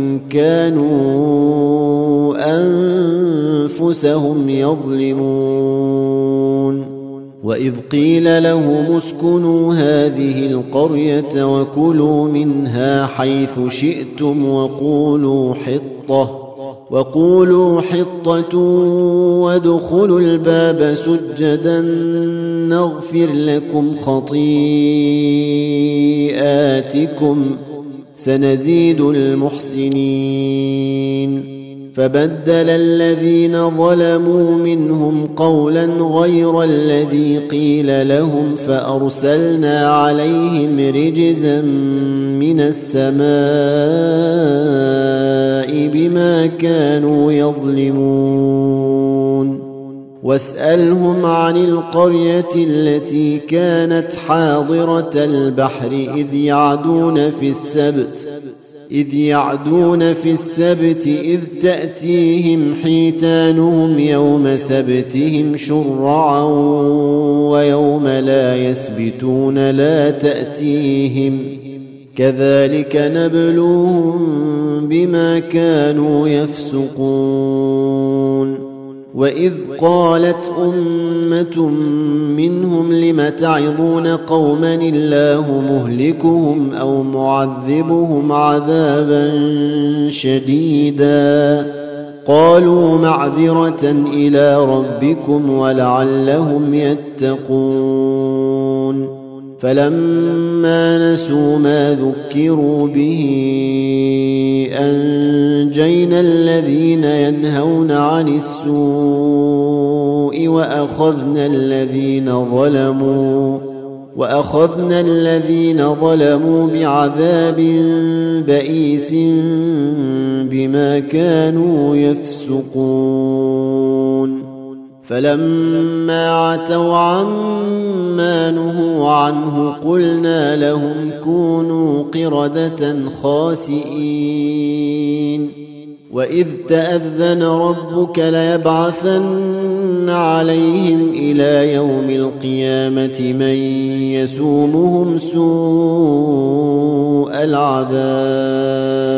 كانوا أنفسهم يظلمون. وإذ قيل لهم اسكنوا هذه القرية وكلوا منها حيث شئتم وقولوا حطة وادخلوا الباب سجدا نغفر لكم خطيئاتكم سنزيد المحسنين. فبدل الذين ظلموا منهم قولا غير الذي قيل لهم فأرسلنا عليهم رجزا من السماء بما كانوا يظلمون. واسألهم عن القرية التي كانت حاضرة البحر إذ يعدون في السبت إذ تأتيهم حيتانهم يوم سبتهم شرعا ويوم لا يسبتون لا تأتيهم كذلك نبلوهم بما كانوا يفسقون. وإذ قالت أمة منهم لم تعظون قوما الله مهلكهم أو معذبهم عذابا شديدا قالوا معذرة إلى ربكم ولعلهم يتقون. فلما نسوا ما ذكروا به أنجينا الذين ينهون عن السوء وأخذنا الذين ظلموا بعذاب بئيس بما كانوا يفسقون. فلما عتوا عما نهوا عنه قلنا لهم كونوا قردة خاسئين. وإذ تأذن ربك ليبعثن عليهم إلى يوم القيامة من يسومهم سوء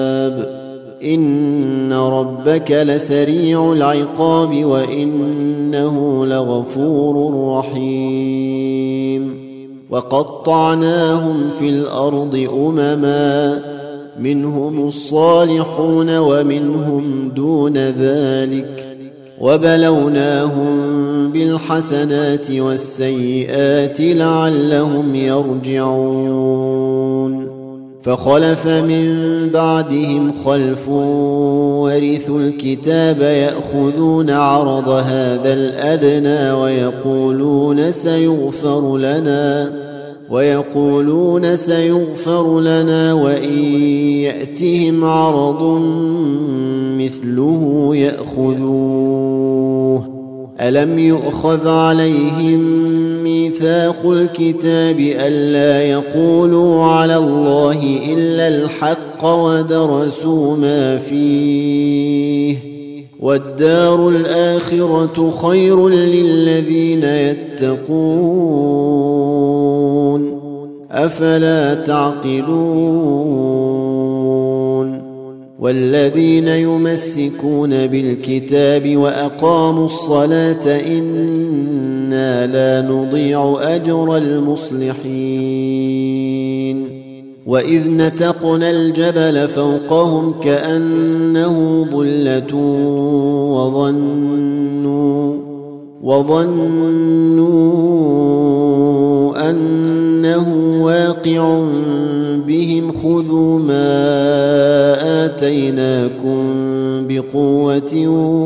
العذاب إن ربك لسريع العقاب وإنه إنه لغفور رحيم وقطعناهم في الأرض أمما منهم الصالحون ومنهم دون ذلك وبلوناهم بالحسنات والسيئات لعلهم يرجعون فخلف من بعدهم خلف ورثوا الكتاب يأخذون عرض هذا الأدنى ويقولون سيغفر لنا وإن يأتهم عرض مثله يأخذوه ألم يؤخذ عليهم ميثاق الكتاب ألا يقولوا على الله إلا الحق ودرسوا ما فيه والدار الآخرة خير للذين يتقون أفلا تعقلون والذين يمسكون بالكتاب وأقاموا الصلاة إنا لا نضيع أجر المصلحين وإذ نتقنا الجبل فوقهم كأنه ظلة وظنوا أنه واقع بهم خذوا ما آتيناكم بقوة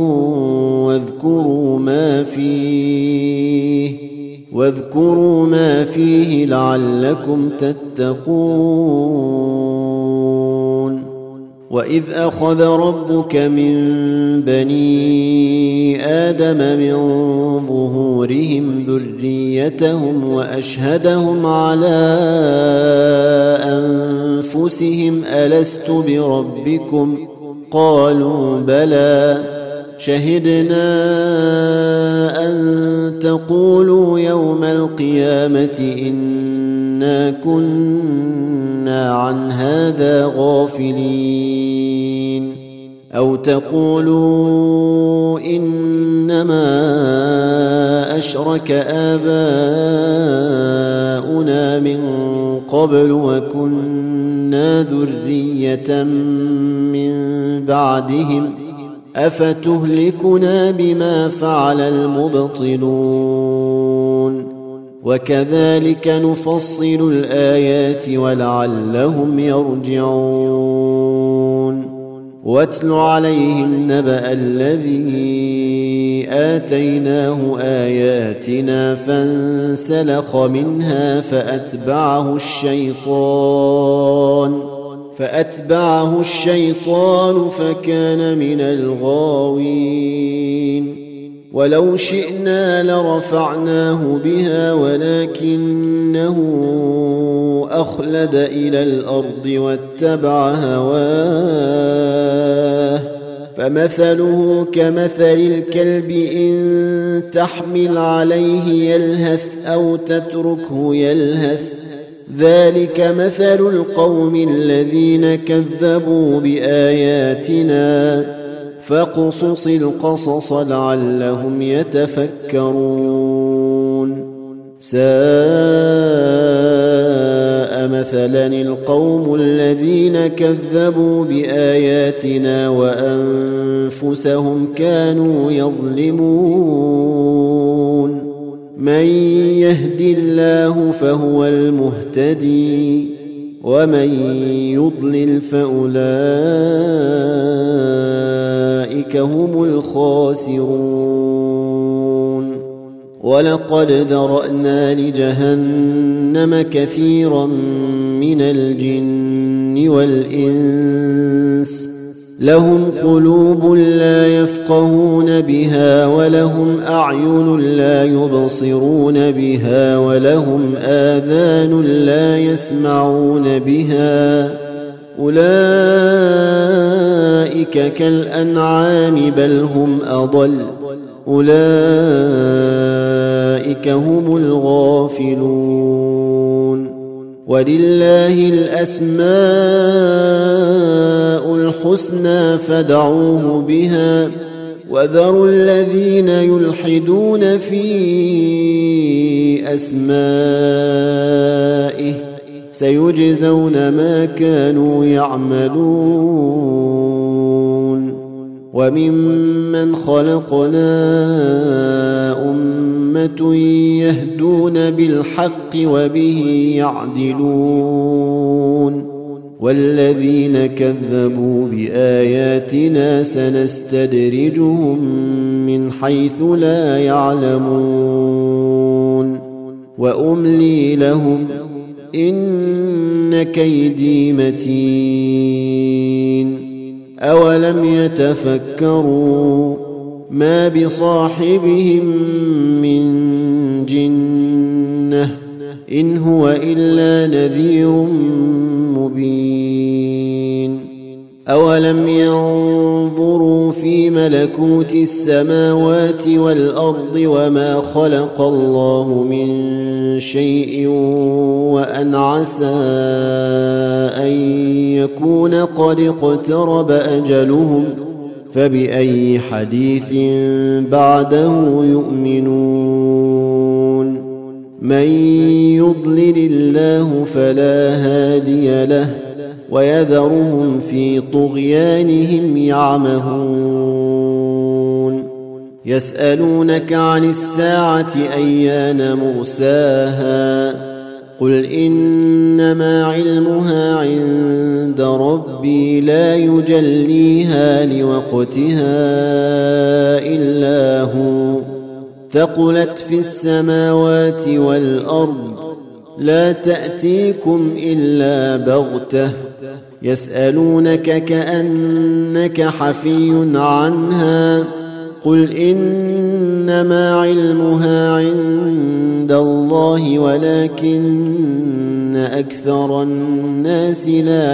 واذكروا ما فيه لعلكم تتقون وإذ أخذ ربك من بني آدم من ظهورهم ذريتهم وأشهدهم على أنفسهم ألست بربكم قالوا بلى شهدنا أن تقولوا يوم القيامة إنا كنا عن هذا غافلين أو تقولوا إنما أشرك آباؤنا من قبل وكنا ذرية من بعدهم أفتهلكنا بما فعل المبطلون وكذلك نفصل الآيات ولعلهم يرجعون واتل عليهم نبأ الذي آتيناه آياتنا فانسلخ منها فأتبعه الشيطان فكان من الغاوين ولو شئنا لرفعناه بها ولكنه أخلد إلى الأرض واتبع هواه فمثله كمثل الكلب إن تحمل عليه يلهث أو تتركه يلهث ذلك مثل القوم الذين كذبوا بآياتنا فاقصص القصص لعلهم يتفكرون ساء مثلا القوم الذين كذبوا بآياتنا وأنفسهم كانوا يظلمون من يهد الله فهو المهتدي ومن يضلل فأولئك هم الخاسرون ولقد ذرأنا لجهنم كثيرا من الجن والإنس لهم قلوب لا يفقهون بها ولهم أعين لا يبصرون بها ولهم آذان لا يسمعون بها أولئك كالأنعام بل هم أضل أولئك هم الغافلون ولله الأسماء الحسنى فادعوه بها وذروا الذين يلحدون في أسمائه سيجزون ما كانوا يعملون وممن خلقنا أمة يهدون بالحق وبه يعدلون والذين كذبوا بآياتنا سنستدرجهم من حيث لا يعلمون وأملي لهم إن كيدي متين أولم يتفكروا ما بصاحبهم من جنة إن هو إلا نذير مبين أولم ينظروا في ملكوت السماوات والأرض وما خلق الله من شيء وأن عسى أن يكون قد اقترب أجلهم فبأي حديث بعده يؤمنون من يضلل الله فلا هادي له ويذرهم في طغيانهم يعمهون يسألونك عن الساعة أيان مرساها قل إنما علمها عند ربي لا يجليها لوقتها إلا هو ثقلت في السماوات والأرض لا تأتيكم إلا بغتة يسألونك كأنك حفي عنها قل إنما علمها عند الله ولكن أكثر الناس لا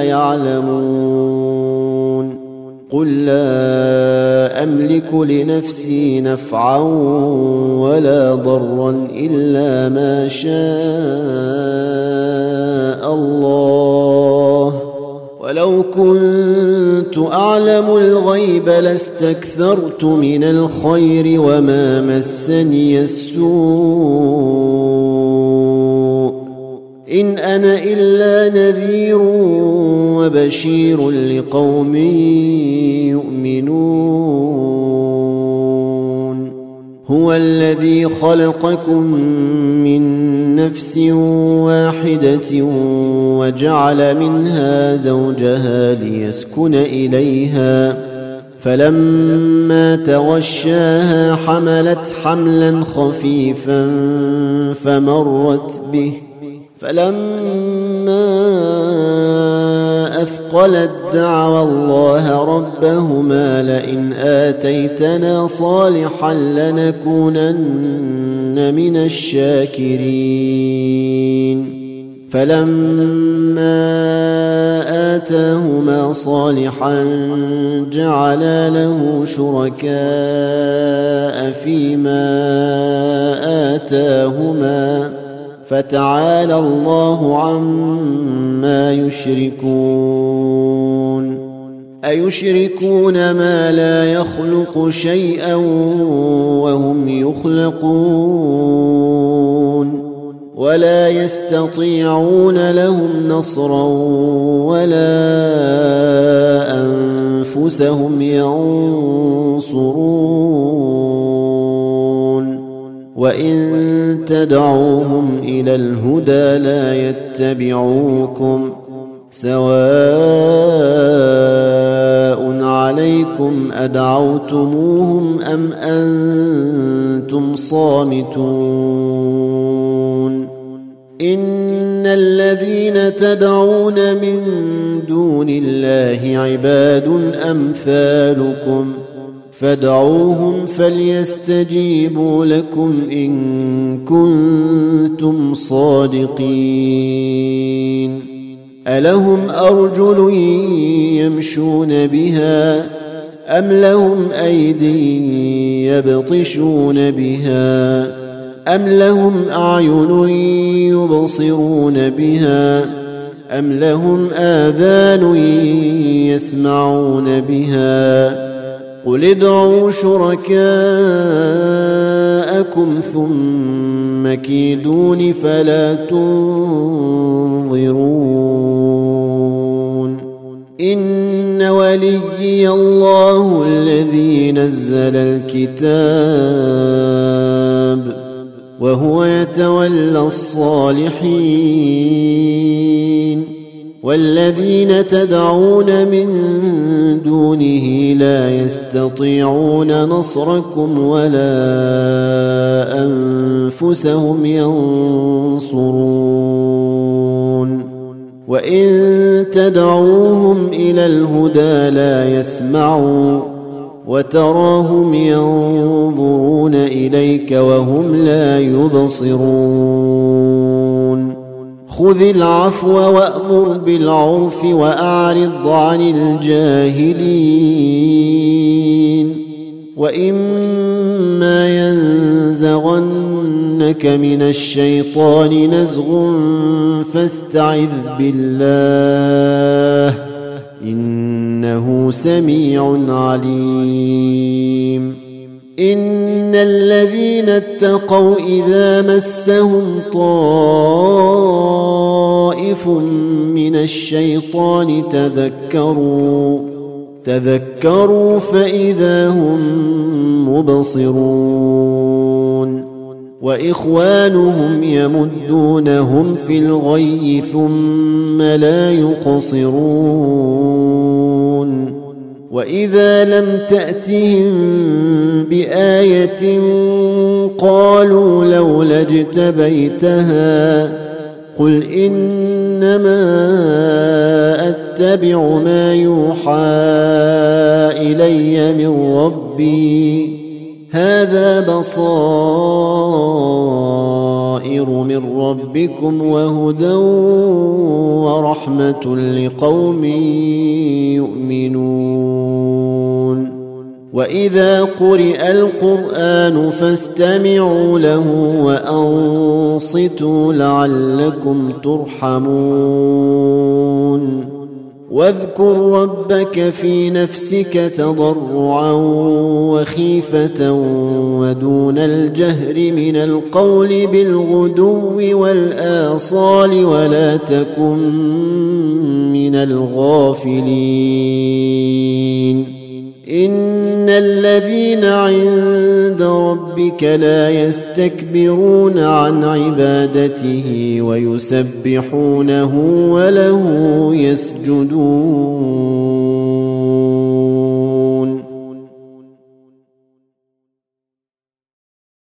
يعلمون قل لا أملك لنفسي نفعا ولا ضرا إلا ما شاء الله ولو كنت أعلم الغيب لاستكثرت من الخير وما مسني السوء إن أنا إلا نذير وبشير لقوم يؤمنون هو الذي خلقكم من نفس واحدة وجعل منها زوجها ليسكن إليها فلما تغشاها حملت حملا خفيفا فمرت به فلما أثقلت دعوا الله ربهما لئن آتيتنا صالحا لنكونن من الشاكرين فلما آتاهما صالحا جعلا له شركاء فيما آتاهما فتعالى الله عما يشركون أيشركون ما لا يخلق شيئا وهم يخلقون ولا يستطيعون لهم نصرا ولا أنفسهم ينصرون وإن تدعوهم إلى الهدى لا يتبعوكم سواء عليكم أدعوتموهم أم أنتم صامتون إن الذين تدعون من دون الله عباد أمثالكم فادعوهم فليستجيبوا لكم إن كنتم صادقين ألهم أرجل يمشون بها أم لهم أيدي يبطشون بها أم لهم أعين يبصرون بها أم لهم آذان يسمعون بها قل ادعوا شركاءكم ثم كيدون فلا تنظرون إن وليي الله الذي نزل الكتاب وهو يتولى الصالحين والذين تدعون من دونه لا يستطيعون نصركم ولا أنفسهم ينصرون وإن تدعوهم إلى الهدى لا يسمعوا وتراهم ينظرون إليك وهم لا يبصرون خذ العفو وأمر بالعرف وأعرض عن الجاهلين وإما ينزغنك من الشيطان نزغ فاستعذ بالله إنه سميع عليم إن الذين اتقوا إذا مسهم طائف من الشيطان تذكروا فإذا هم مبصرون وإخوانهم يمدونهم في الغي ثم لا يقصرون وإذا لم تأتهم بآية قالوا لولا اجتبيتها قل إنما أتبع ما يوحى إلي من ربي هذا بصائر من ربكم وهدى ورحمة لقوم يؤمنون وإذا قرئ القرآن فاستمعوا له وأنصتوا لعلكم ترحمون واذكر ربك في نفسك تضرعا وخيفة ودون الجهر من القول بالغدو والآصال ولا تكن من الغافلين إن الذين عند ربك لا يستكبرون عن عبادته ويسبحونه وله يسجدون